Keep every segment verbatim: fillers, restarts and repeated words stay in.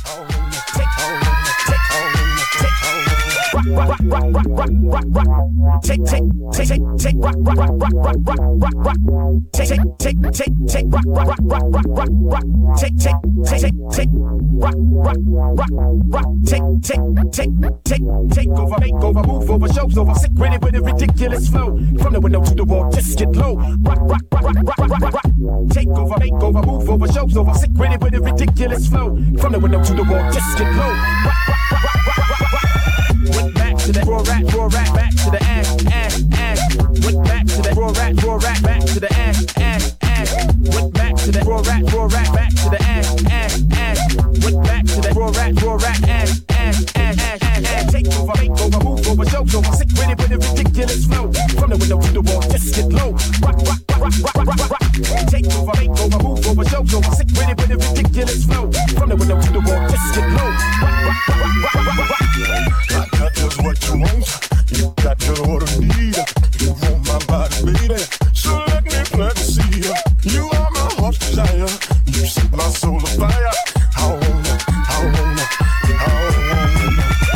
Take, take, take, take, take, rock, rock, rock, rock, rock, rock, rock, rock. Take, take, take, take, take, rock, rock, rock, rock, rock, rock, rock. Take, take, take, take, take, rock, rock, rock, rock. Take, take, take, take, take over, make over, move over, shows over. Sick with it with a ridiculous flow. From the window to the wall, just get low. Rock, rock, rock, rock, rock, rock, rock, rock. Take over, make over, move over, shows over. Sick with it with a ridiculous flow. From the window to the wall, just get low. Rock, rock, rock, rock, rock, rock, rock, rock. Went back to the raw rat, raw rat, back to the ass, ass, ass. Went back to the raw rat, raw rat, back to the ass, ass, ass. Went back to the raw rat, raw rat, back to the ass, ass, ass. Went back to the raw rat, raw rat, ass, ass, ass, ass, ass, ass. Take over, make over, move over, show over. Sick with it with a ridiculous flow. From the window to the wall, just get low. Rock, rock, rock, rock, rock, rock, rock. Take over, make over, move over, show over. Sick with it with a ridiculous flow. From the window to the wall, just get low. Rock, rock, rock, rock, rock, rock, rock. I got just what you want. You got just what I need. You want my body, baby. So let me plant the seed. You are my heart's desire. You set my soul afire. I wanna, I wanna, I wanna.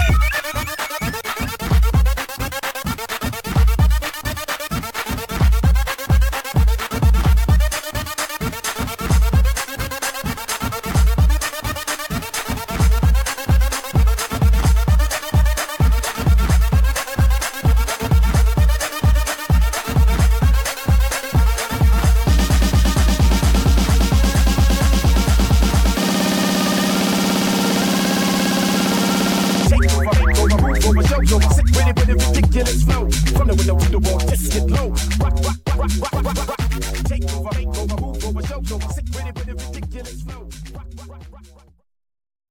Sick with it with a ridiculous flow. From the window to the wall, just get low. Rock, rock, rock, rock, rock, rock, rock. Take over, make over.